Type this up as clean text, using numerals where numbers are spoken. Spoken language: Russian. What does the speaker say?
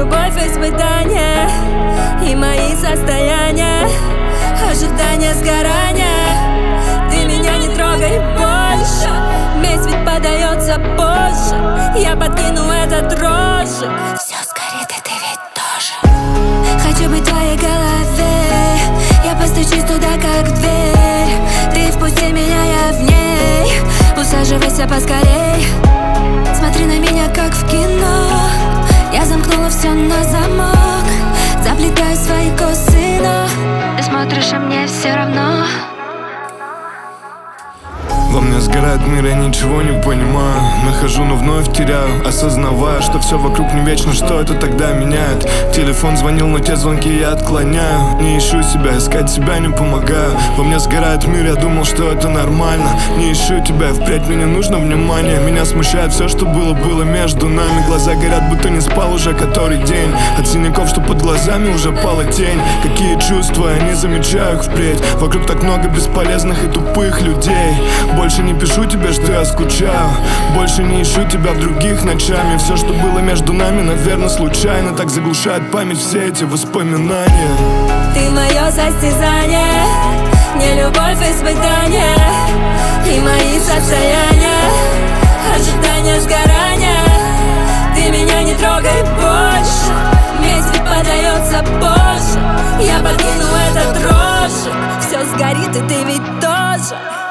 любовь испытания и мои состояния, ожидания сгорания. Ты меня не трогай больше, месть ведь подается позже. Я подкину этот рожек, все сгорит, и ты ведь тоже. Хочу быть в твоей голове, я постучусь туда, как в дверь. Ты впусти меня, я в ней. Усаживайся поскорей, смотри на меня, как в кино. Я замкнула все на замок, заплетаю свои косы, но ты смотришь, а мне все равно. Во мне сгорает мир, я ничего не понимаю. Нахожу, но вновь теряю, осознавая, что все вокруг не вечно, что это тогда меняет. Телефон звонил, но те звонки я отклоняю. Не ищу себя, искать себя не помогаю. Во мне сгорает мир, я думал, что это нормально. Не ищу тебя, впредь мне нужно внимание. Меня смущает все, что было между нами. Глаза горят, будто не спал уже который день. От синяков, что под глазами уже пала тень. Какие чувства, я не замечаю их впредь. Вокруг так много бесполезных и тупых людей. Больше не пишу тебе, что я скучаю. Больше не ищу тебя в других ночами. Все, что было между нами, наверное, случайно. Так заглушает память все эти воспоминания. Ты мое состязание, не любовь, испытание и мои состояния, ожидания сгорания. Ты меня не трогай больше, месть ведь подается позже. Я подкину этот рожек, все сгорит, и ты ведь тоже.